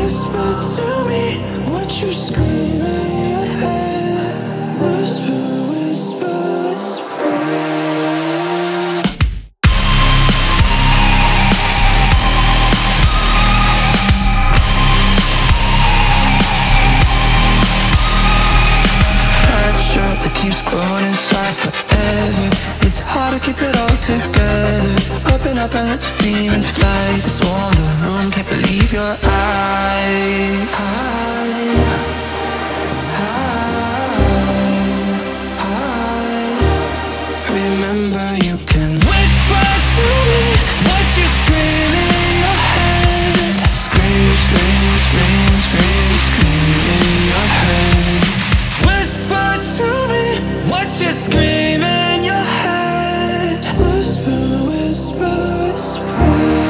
Whisper to me what you scream in your head. Whisper, whisper, whisper. That keeps growing inside forever. It's hard to keep it all together. Open up and let your demons fly. The swarm the room, can't believe your eyes. Remember you can whisper to me what you scream in your head. Scream, scream, scream, scream, scream in your head. Whisper to me what you scream in your head. Whisper, whisper, whisper.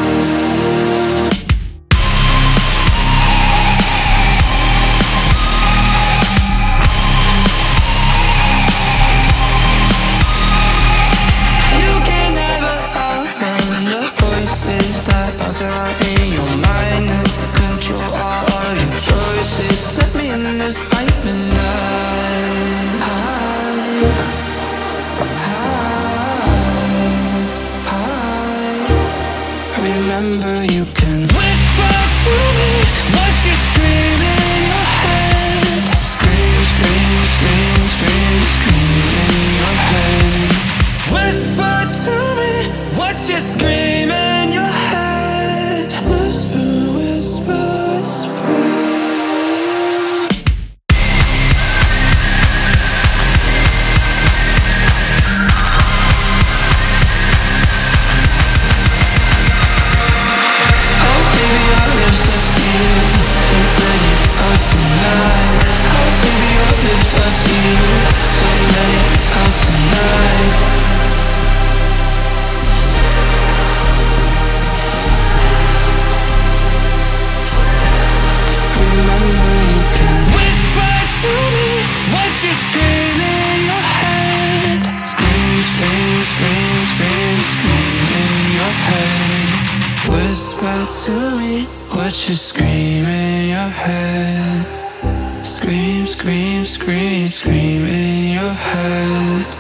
You can never outrun the voices that bounce around in your mind and control all of your choices. Let me in this night midnight. Remember you can whisper to me what you scream in your head. Scream, scream, scream, scream, scream in your head. Whisper to me what you scream in your head. Whisper, whisper, whisper. Whisper to me what you scream in your head. Scream, scream, scream, scream in your head.